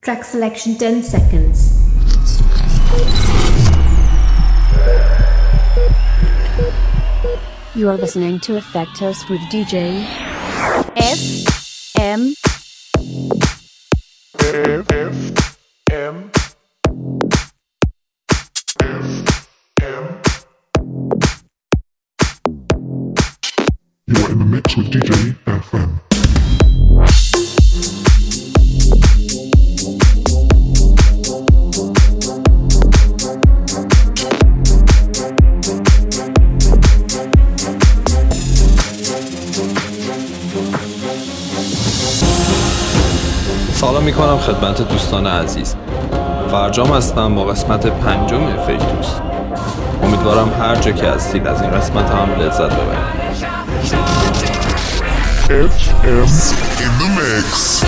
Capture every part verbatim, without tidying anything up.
Track selection ten seconds. You are listening to Effectos with D J F M. F M. F M. You're in the mix with D J F M. سلام میکنم خدمت دوستان عزیز. فرجام هستم با قسمت پنجم افکتوس. امیدوارم هر جا که هستید از این قسمت هم لذت ببرید. F M in the mix.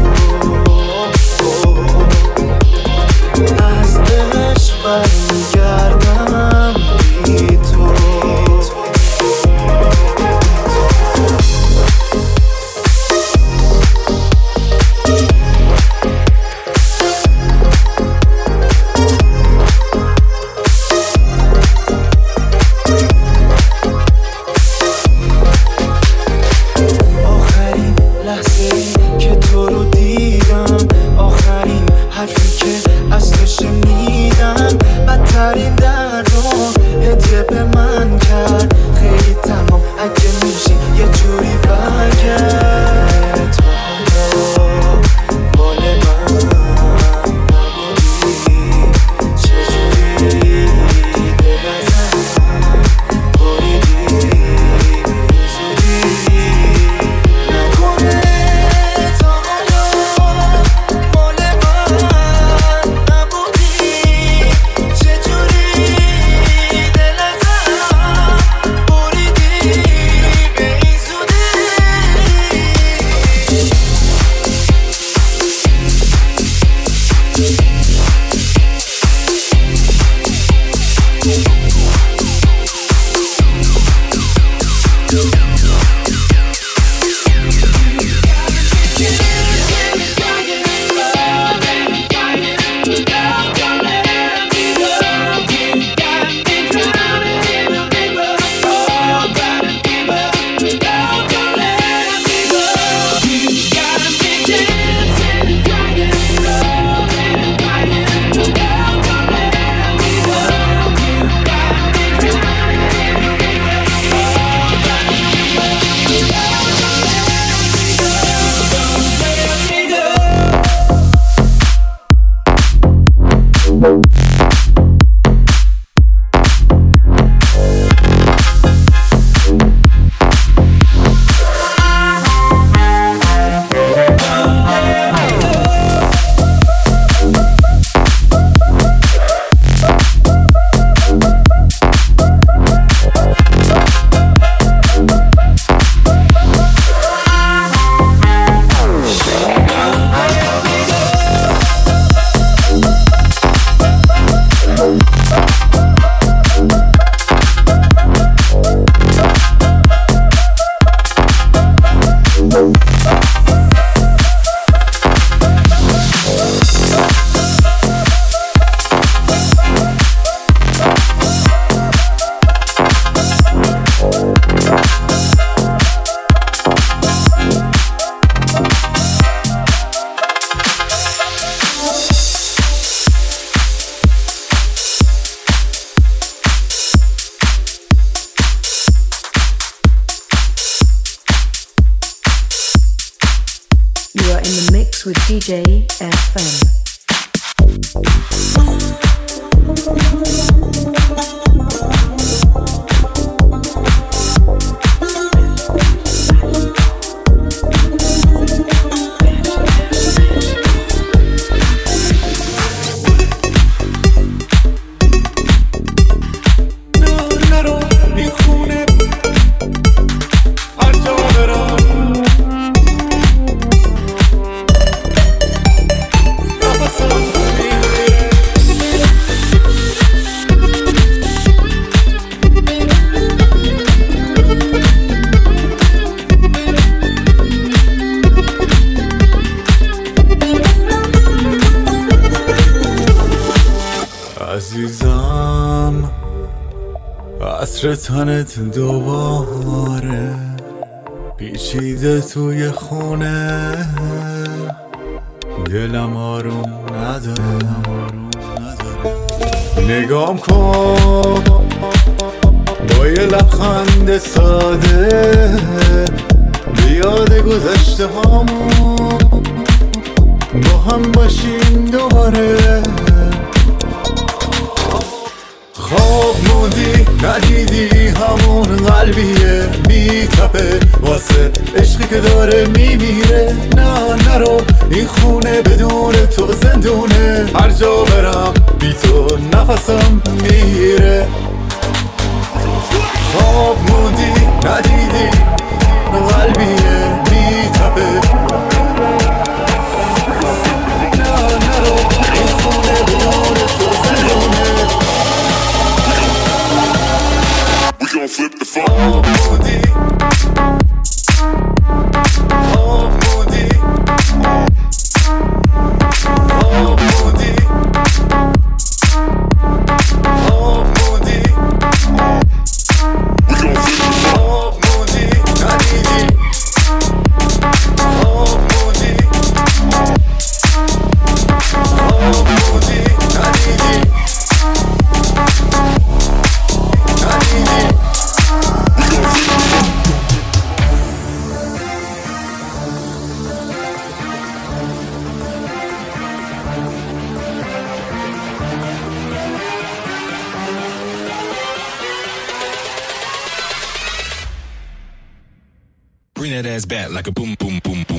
Bye. with D J F M. عزیزم عطر تنت دوباره پیچیده توی خونه دلم آروم نداره نگام کن با یه لبخند ساده به یاد گذشته هامون با هم باشیم دوباره خواب موندی ندیدی همون قلبیه میتپه واسه عشقی که داره میمیره نه نرو این خونه بدون تو زندونه هر جا برم بی تو نفسم میره خواب موندی ندیدی قلبیه میتپه نه نرو این خونه بدون تو زندونه We gon' flip the phone. Oh, Moody. Oh, Moody. Oh, Moody. We gon' flip the phone. Oh, Moody. Not easy. Oh, Moody. Oh, Moody. Not easy. Not easy. Bring that ass back like a boom, boom, boom, boom.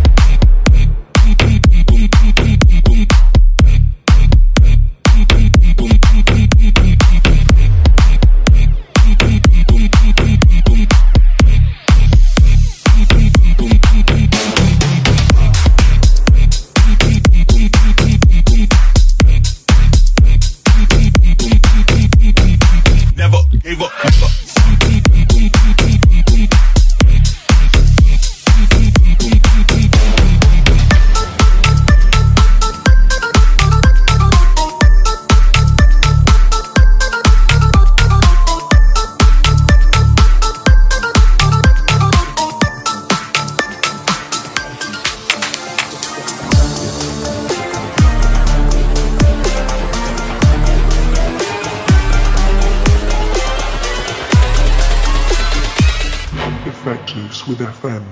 Never gave up. Effectors with F M.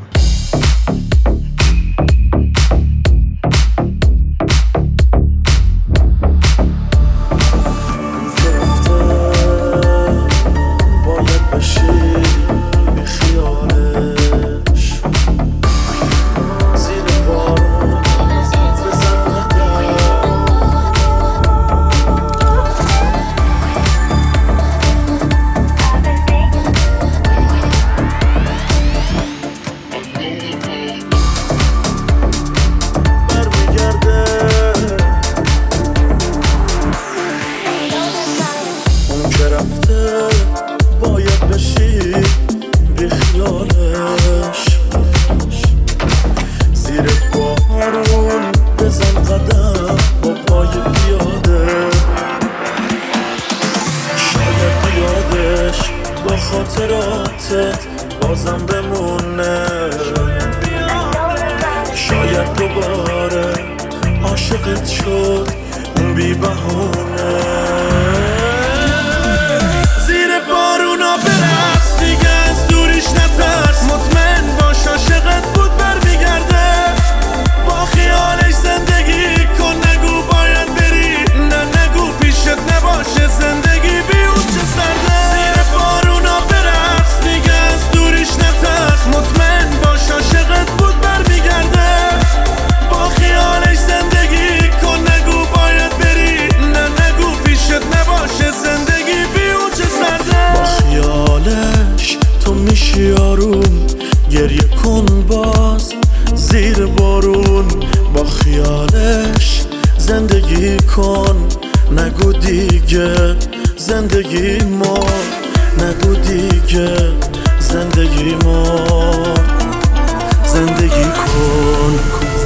نکن نگو دیگه زندگی ما نگو دیگه زندگی ما زندگی کن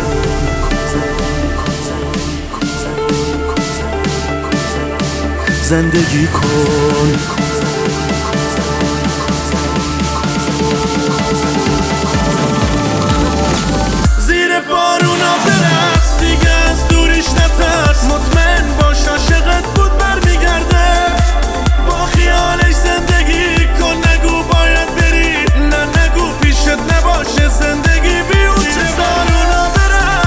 زندگی کن زیر بارونا برقص دیگه از دوریش نترس مطمئن باش عاشقت بود برمیگرده با خیالش زندگی کن نگو باید بری نه نگو پیشت نباشه زندگی بیون زیر بارونا برقص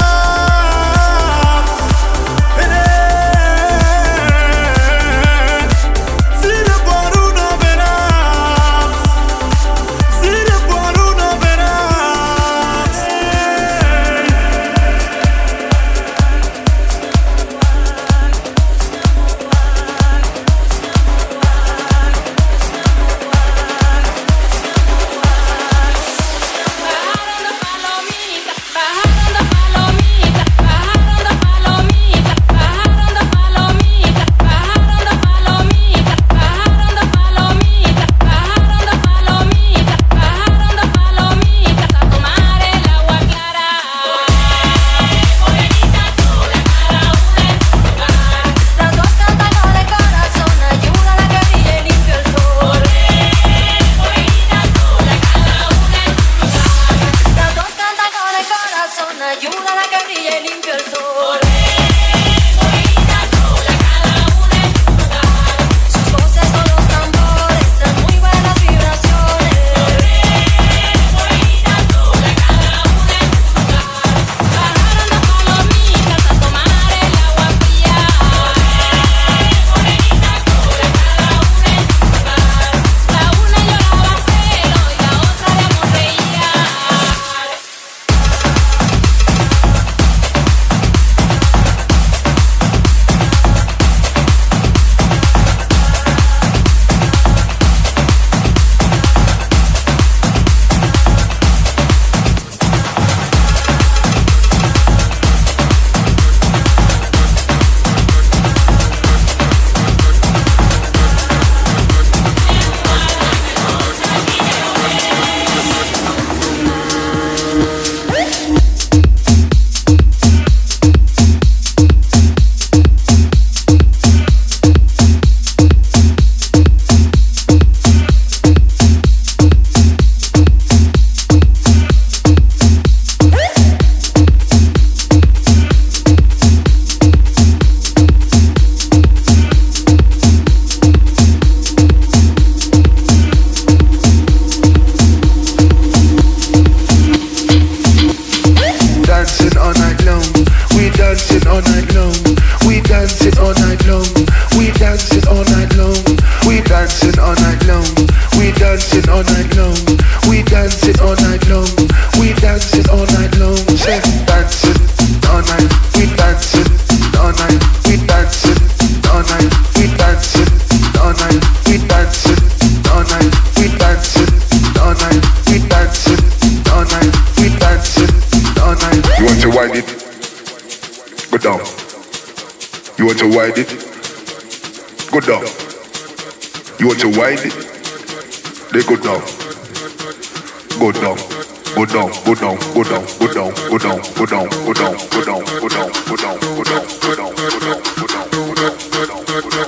زیر بارونا برقص زیر بارونا برقص Ayuda a la que brille limpio el sol. Sus voces con los tambores dan muy buenas vibraciones. Bajaron las palomitas a tomar el agua fría. La una lloraba celo y la otra de amor reía. Dancing all night long, we dancing all night long, we dancing all night long, we dancing all night long, we dancing all night long, we dancing all night long, we dancing all night long, we dancing all night long, say dancing all night, we dancing all night, we dancing all night, we dancing all night, we dancing all night, we dancing all night, we dancing all night, we dancing all night. You want to wind it? Go down. You want to wind it? Go down. You want to wind it? They go down. Go down. Go down. Go down. Go down. Go down. Go down. Go down. Go down. Go down. Go down. Go down. Go down. Go down. Go down. Go down. Go down. Go down. Go down. Go down.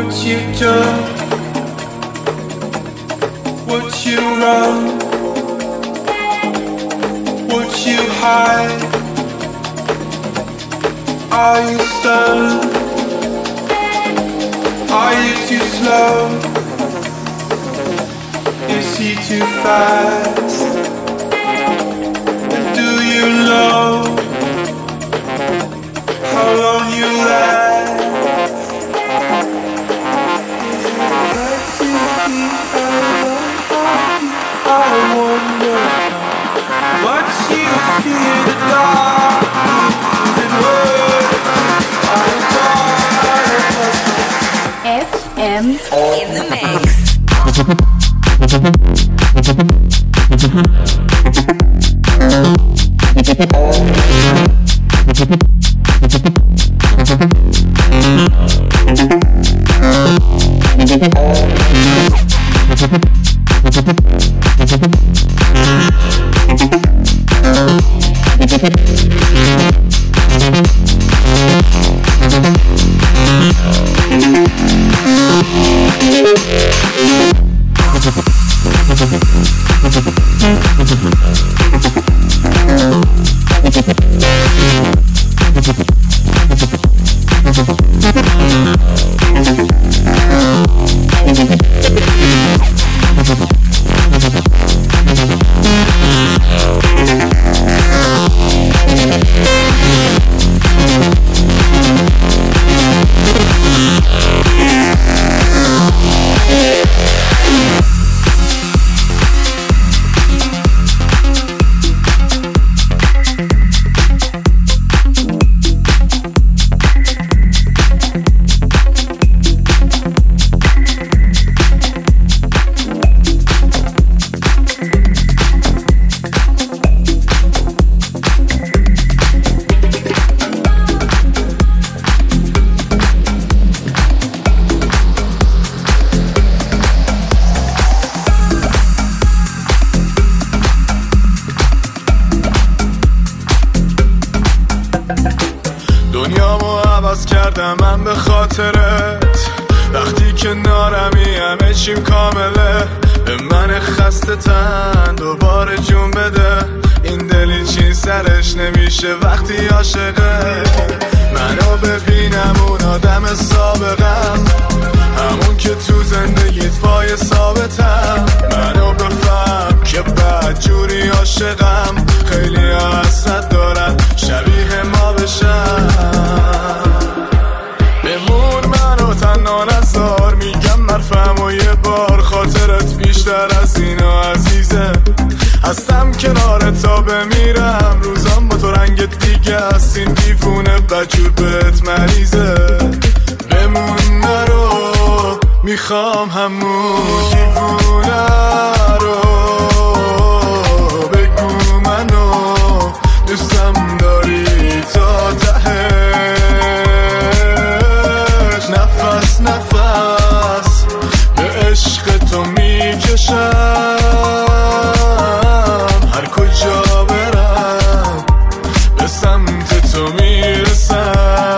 Would you jump? Would you run? Would you hide? Are you stunned? Are you too slow? Is he too fast? Do you know how long you last? I wonder what you feel the dark. Is it worth F M In the mix. دنیامو عوض کردم من به خاطرت وقتی کنارمی همه چیم کامله به من خسته تن دوباره جون بده این دلی چین سرش نمیشه وقتی عاشقه منو ببینم اون آدم سابقم همون که تو زندگیت پای ثابتم منو بفهم که بد جوری عاشقم خیلی حسرت دارن شبیه ما بشن بمون منو تنها نذار میگم مرفم و یه بار خاطرت بیشتر از اینا عزیزه هستم کنار تا بمیرم روزام با تو رنگ دیگه است این دیوونه بجور بهت مریضه بمون نرو میخوام همون دیوونه رو بگو منو دوستم داری تا تهش نفس نفس به عشق تو میکشم هر کجا برم به سمت تو میرسم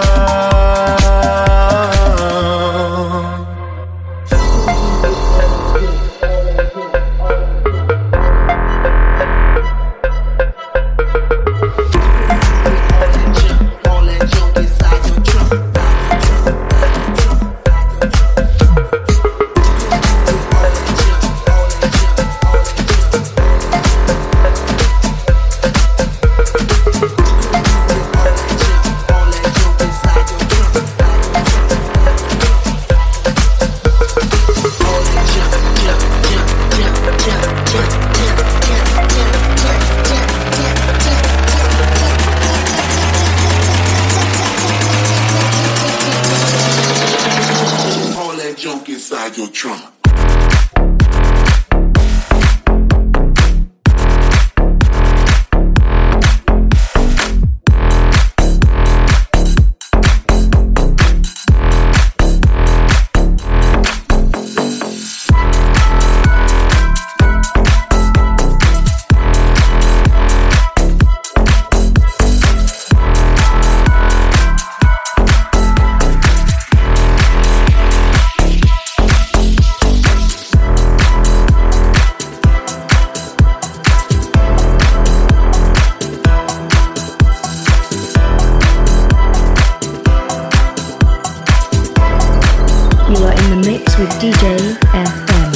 You are in the mix with D J F M.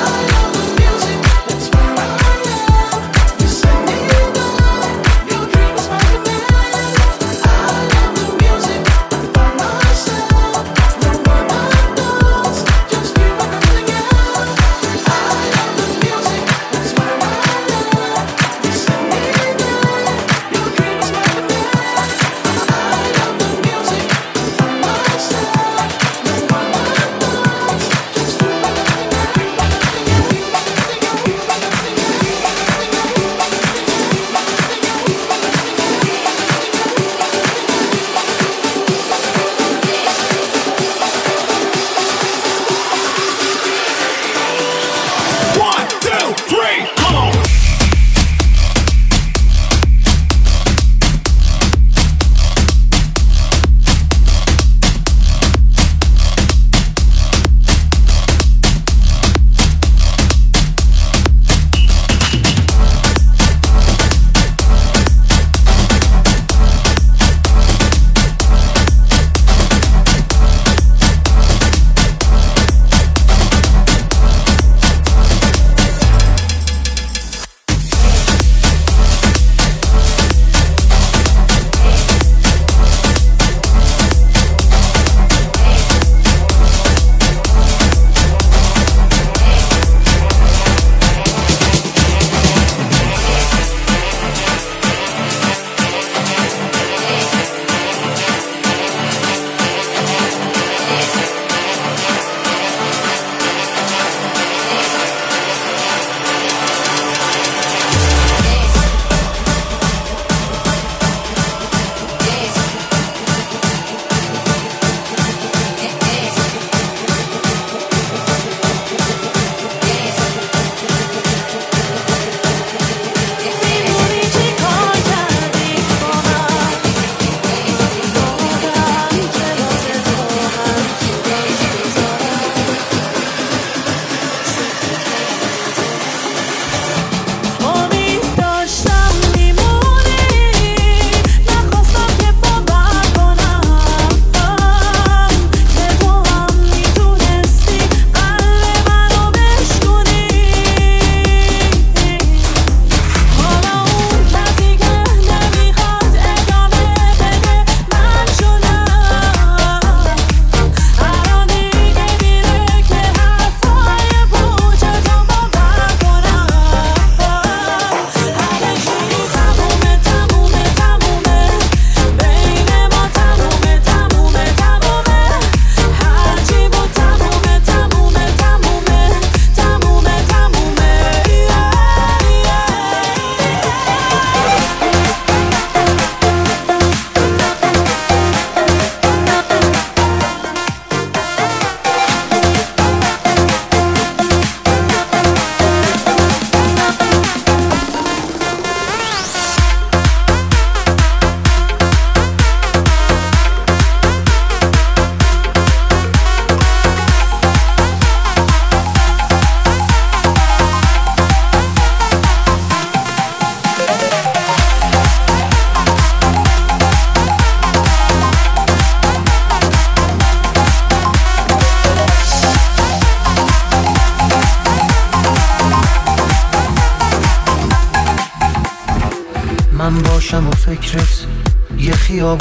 من باشم و فکرت یه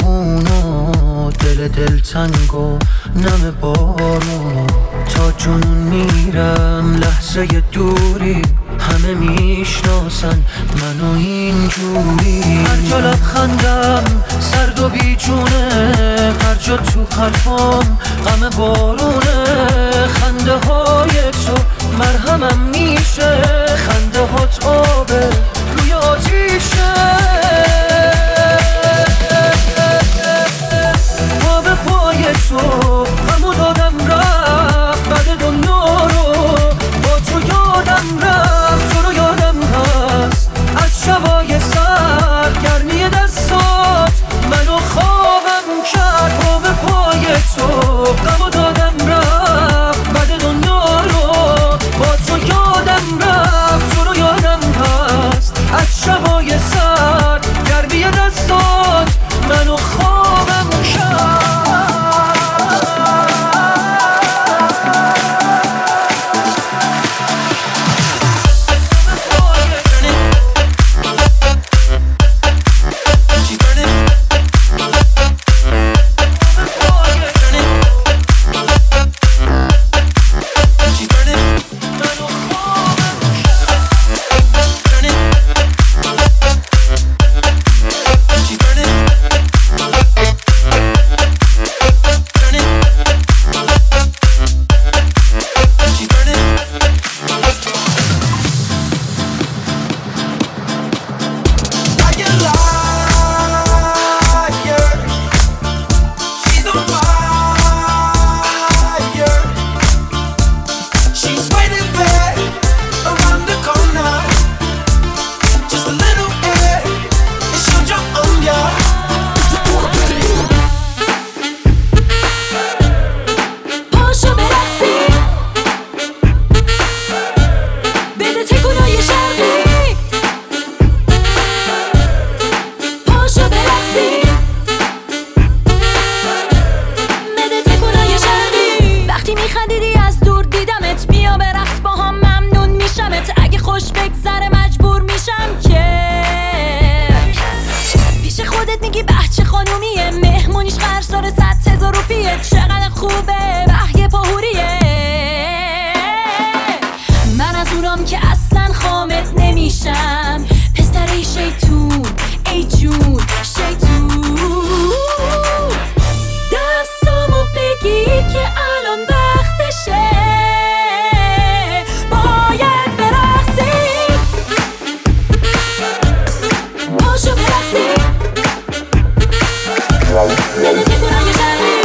خیابونو دل دل تنگ و نم بارونو تا جنون میرم لحظه دوری همه میشناسن منو اینجوری هر جا لبخندم سرد و بیجونه هر جا تو قلبم غم بارونه خنده های تو مرهمم میشه خنده هات آبه روی آتیشه پا به پای تو غمو دادم رفت بعد دنیا رو با تو یادم رفت تو رو یادم هست از شبای سر گرمی دستات منو خوابم کرد پا به پای تو غمو دادم رفت بعد دنیا رو با تو یادم ندیدی از دور دیدمت، بیا برقص با هم ممنون میشمت. اگه خوش بگذره مجبور میشم که پیش خودت میگی بچه خانومیه، مهمونیش خرج داره صد هزار روپیه. چقدر خوبه وحی پاهوریه. من از اونام که اصلا خامت نمیشم، پسره شیطون ای جون شیطون. دستامو بگیر که الان وقتشه، باید برقصی. پاشو برقصی، دلت میکنم یه شهری.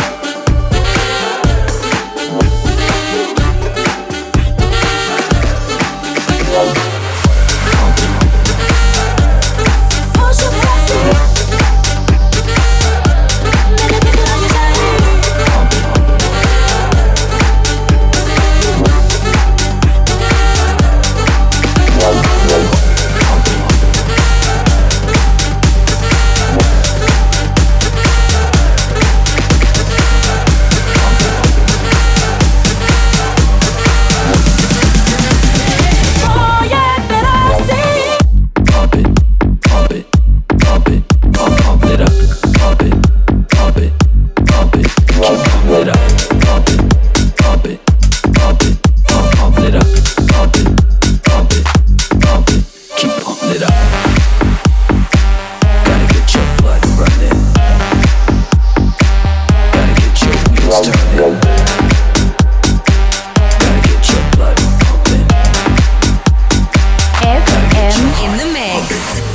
پاشو برقصی، دلت میکنم یه شهری. باید برقصی. F M in the mix.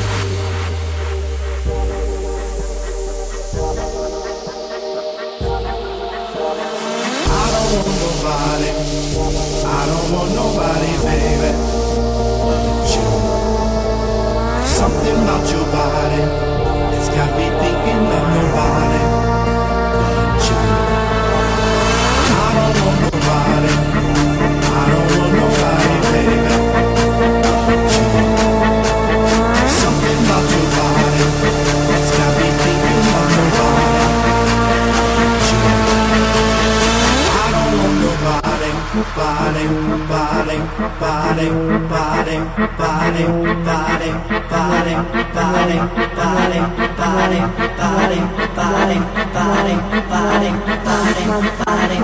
I don't want nobody, I don't want nobody, baby, but you. Something about your body, it's got me thinking of nobody but you. I don't want nobody, I don't want nobody, baby, but you. Something about your body, it's got me thinking of nobody but you. I don't want nobody, body, body, body, body, body, body, body, body, body, body, body, body, body, body, body,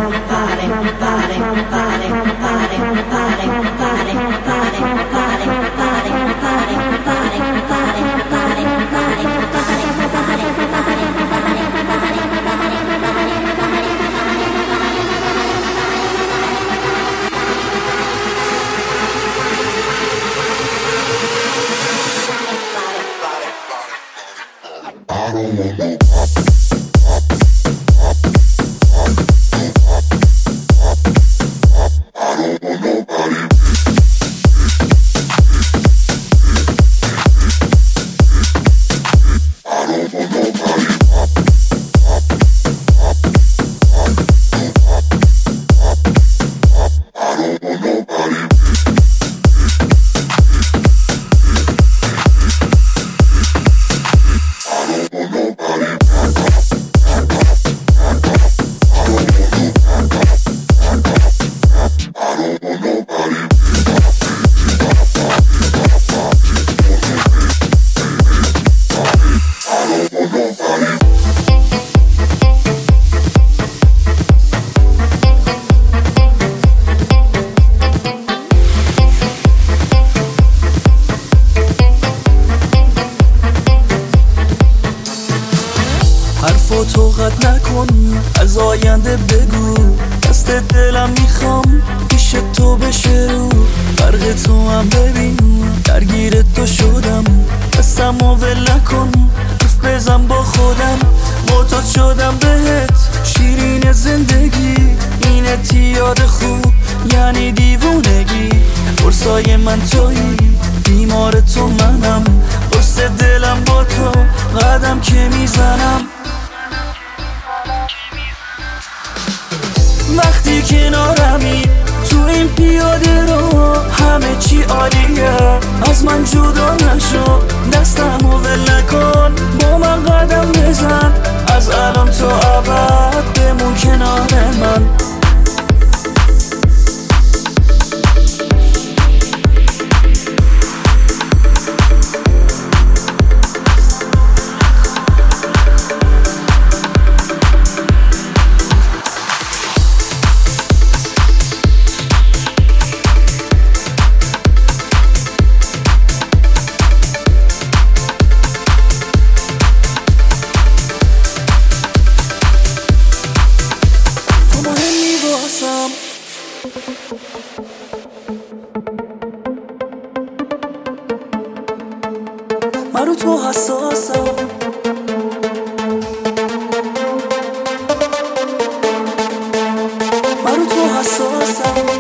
حرفاتو قطع نکن، از آینده بگو، دست دلم میخوام پیش تو بشه رو. برق تو هم ببین، درگیر تو شدم، دستمو ول نکن، حرف بزن با خودم. معتاد شدم بهت، شیرین زندگی، اینت یاد خوب یعنی دیوونگی. برسای من تویی، بیمار تو منم، قصد دلم با تو قدم که میزنم. وقتی کنارمی تو این پیاده رو، همه چی عالیه، از من جدا نشو، دستمو ول نکن، با من قدم بزن، از الان تا ابد بمون کنار من. من رو تو حساسم، من رو تو حساسم.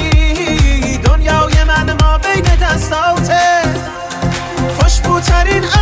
خوشبوترین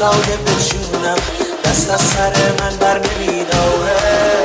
سایه بشونم دست از سر من بر نمیداره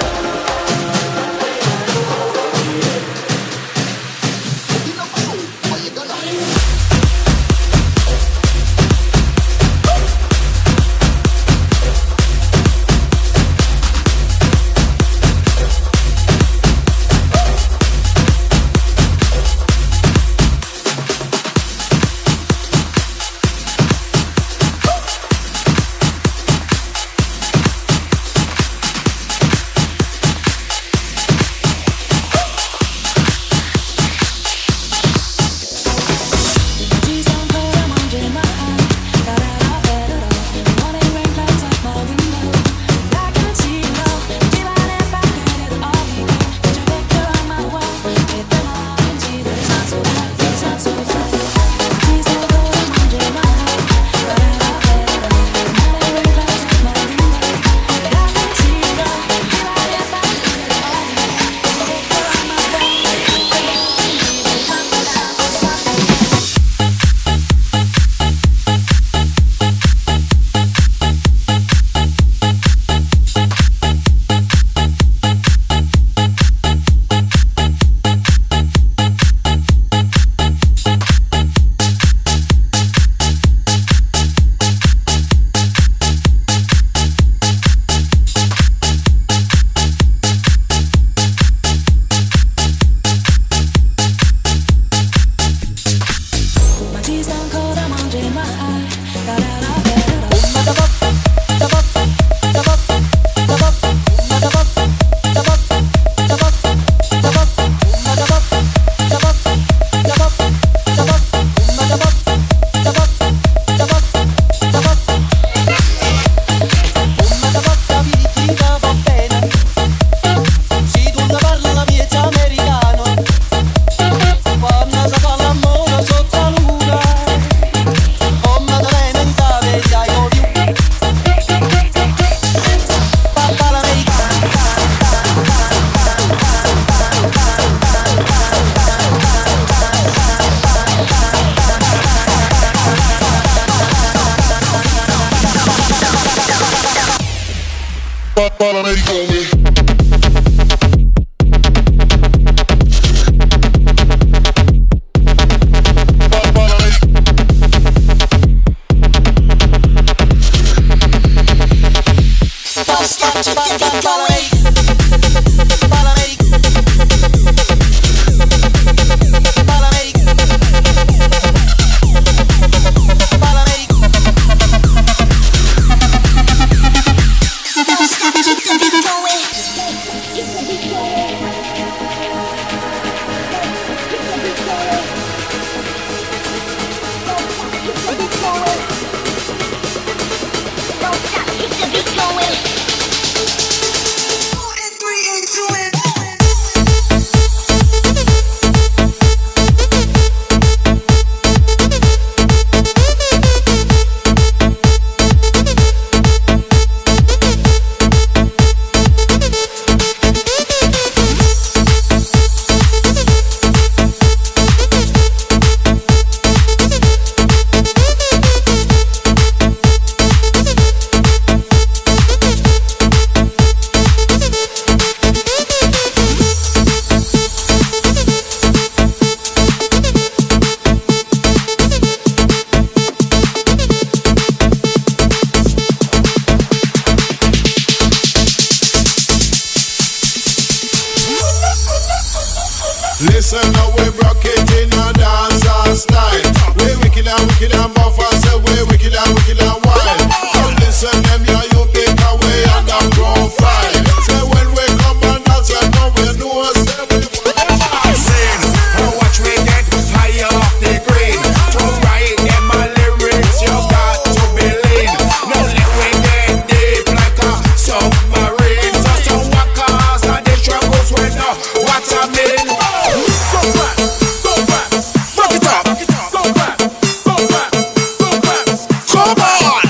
Listen now, we rock it in a dancehall style. We wicked and wicked and buff and say we wicked and wicked and wild. Come listen them, yeah, you pick away and down profile. Say when we come and dance, you know we know us. Sing, oh, watch me get higher off the green. To write them my lyrics, you got to believe. No let we get deep like a submarine. Just to walk us and the struggles we know what I mean. So back, so back, back it up, so back, so back, so back. Come on.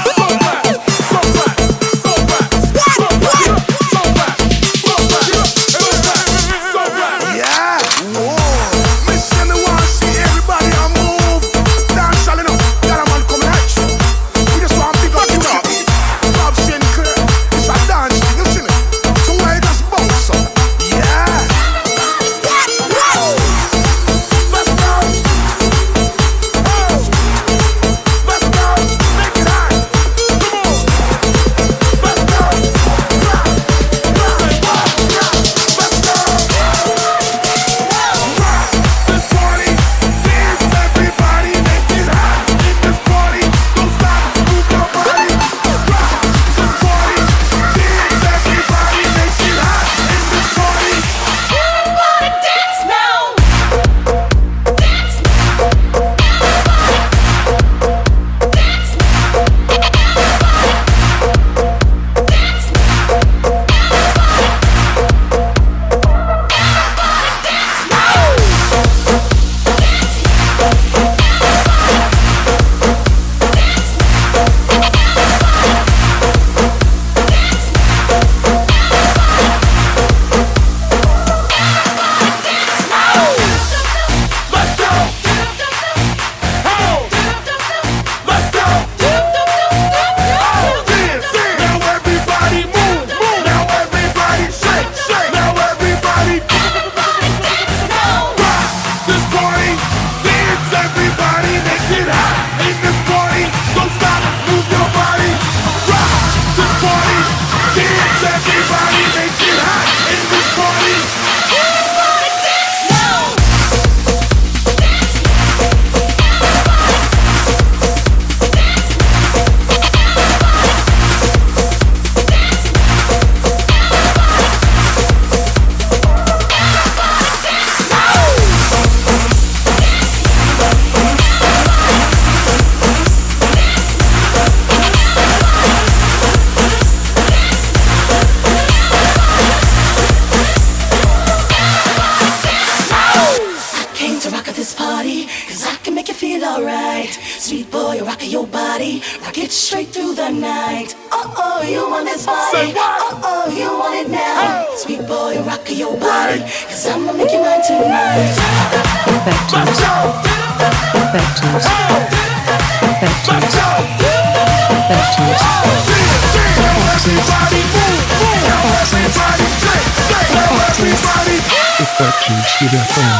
it straight through the night. Oh oh, you want this body? Oh oh, you want it now? Hey. Sweet boy, rock your body, cause I'ma make you mine tonight. Perfectus. Perfectus. Perfectus. Perfectus with F M.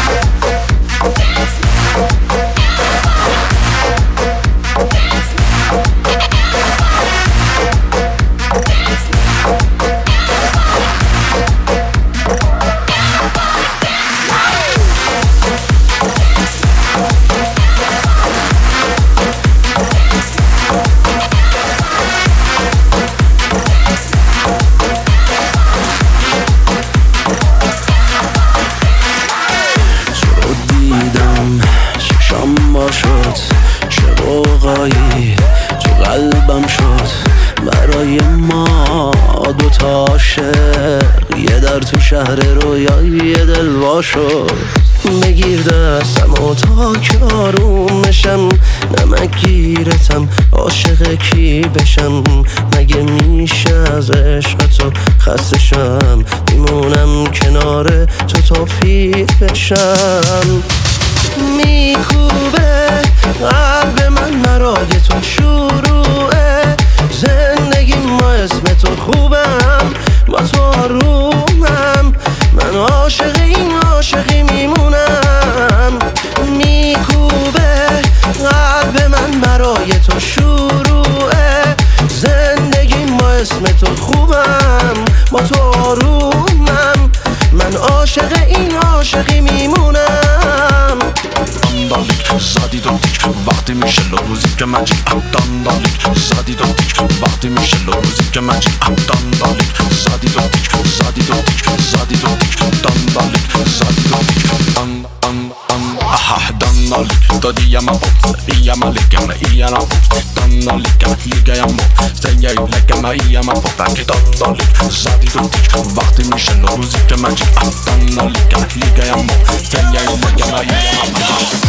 تو قلبم شد برای ما دوتا عاشق، یه در تو شهر رویای دل وا شد. بگیر دستم و تا که آرومشم، نمگیرتم عاشق کی بشم. مگه میشه از عشق تو خسته شم، میمونم کنار تو تا پیر بشم. میکوبه قلب من مرای تو شروعه زندگی، ما اسم تو خوبم با تو آرومم. من عاشق این عاشقی میمونم. میکوبه قلب من برای تو شروعه زندگی، ما اسم تو خوبم با تو آرومم. من عاشق این عاشقی میمونم. داندالیک زدی دو تیک وقتی میشه روزی که من جی داندالیک زدی دو تیک وقتی میشه روزی که من جی داندالیک زدی دو تیک زدی دو تیک زدی دو تیک داندالیک زدی دو تیک دان دان دان آها داندالیک دادی یا من بود یا من لیکم یا من بود داندالیک لیگه یا من سیگه لیکم یا من بود که داندالیک زدی دو تیک وقتی میشه روزی که من جی داندالیک لیگه یا من سیگه لیکم یا من بود.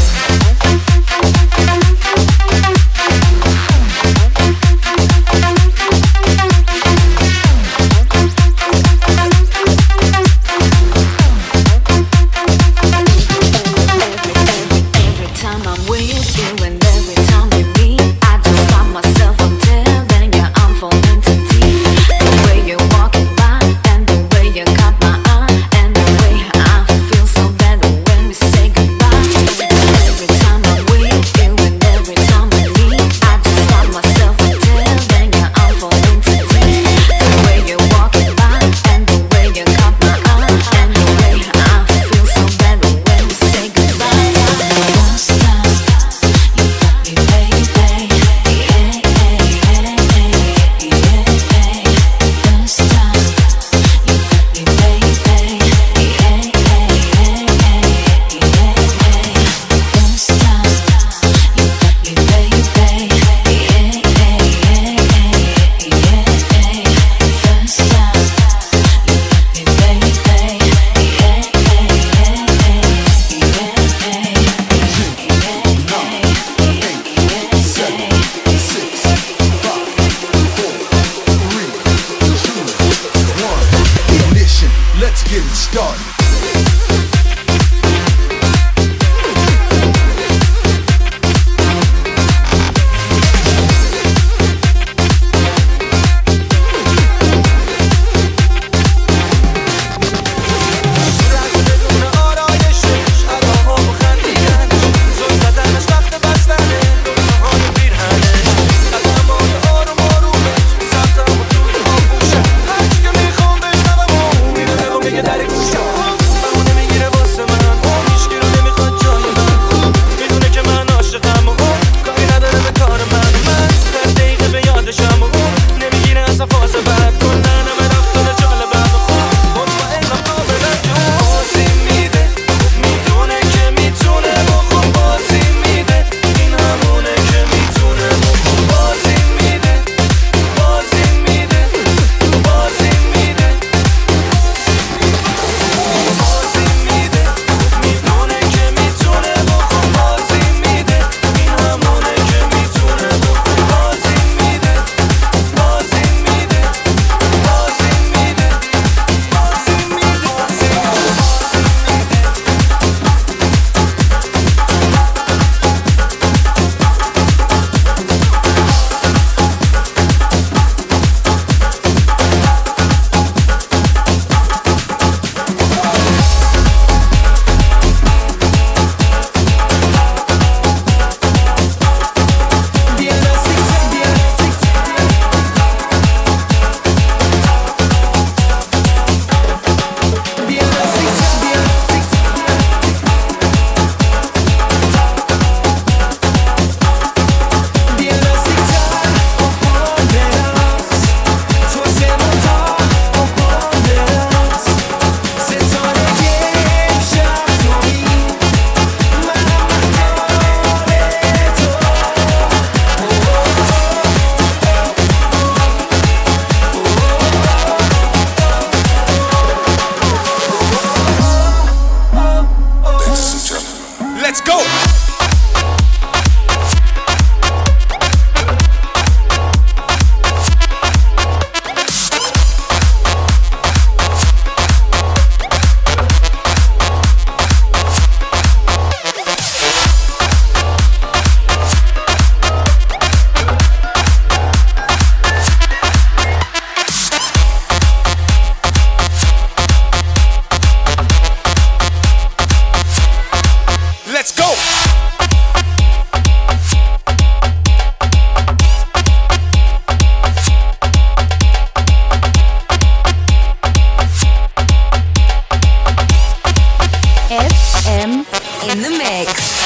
mix.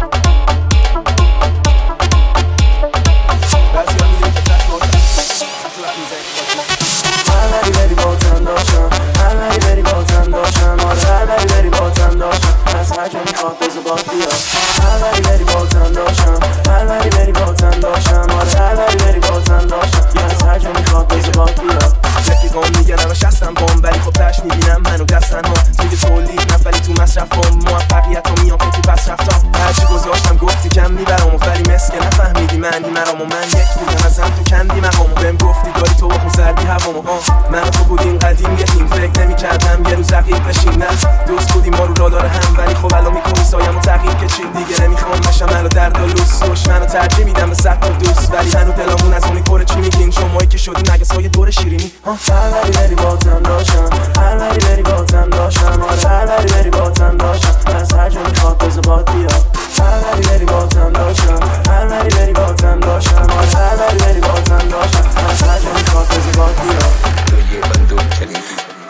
من تو بودیم قدیم یکیم فکر نمی کردم یه روز رقیب بشیم نه دوست بودیم ما رو را داره هم ولی خب الان میکنی سایم و تغییر که چی دیگه نمیخوام بشم الو درد و لوس دشمن رو ترجیح میدم به صد تا دوست ولی هنو دلامون از اونی کره چی میگین شمایی که شدی مگه سایه دور شیرینی ها هر وری بری باتم داشتم هر وری بری باتم داشتم آره هر وری بری باتم داشتم از هر جا میخواد بزا باد بیا هر وری بری باتم داشتم هر وری بری باتم داشتم آره هر وری بری باتم داشتم از هر جا میخواد بزا باد بیا تو یه بندون کلیدی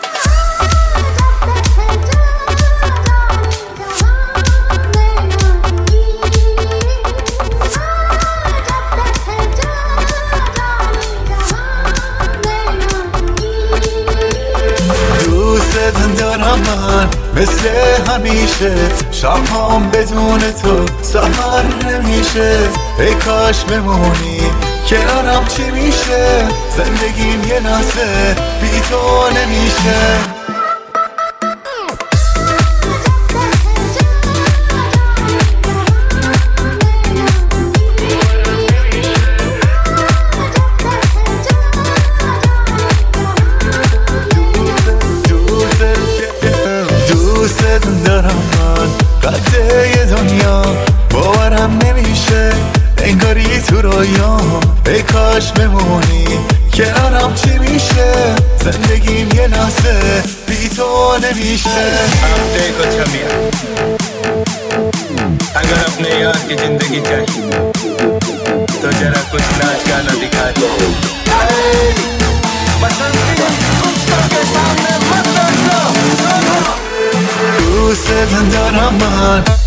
دوستت دارم من مثل همیشه شبام بدون تو سهر نمیشه ای کاش بمونی کنارم چی میشه زندگیم یه لحظه بی تو نمیشه دوست دارم من قطعه دنیا باورم نمیشه انگاری تو رویام ای کاش بمونی کنارم چی میشه زندگیم یه لحظه بی تو نمیشه हफ्ते को छमिया अगर अपने यार की जिंदगी चाहिए तो जरा कुछ नाच गाना दिखा दो دوست دارم من